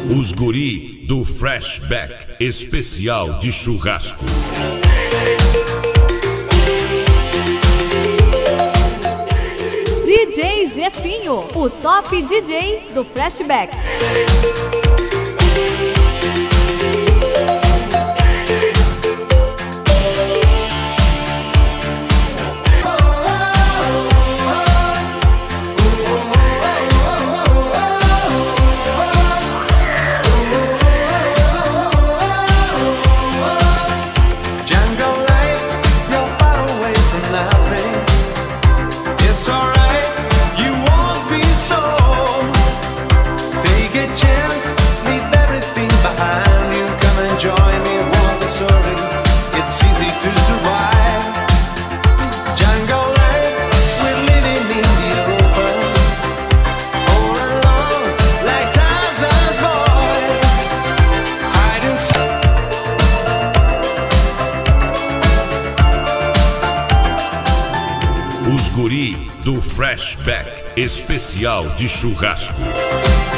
Os guri do Flashback especial de churrasco. DJ Jefinho, o top DJ do Flashback. Os guri do Flashback especial de churrasco.